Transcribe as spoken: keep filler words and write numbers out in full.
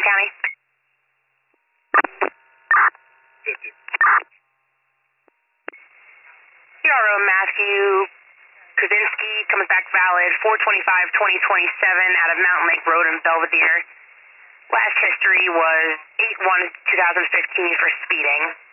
County. fifty. C R O Matthew Kavinsky comes back valid, four twenty-five twenty twenty-seven out of Mountain Lake Road in Belvedere. Last history was eight one twenty fifteen for speeding.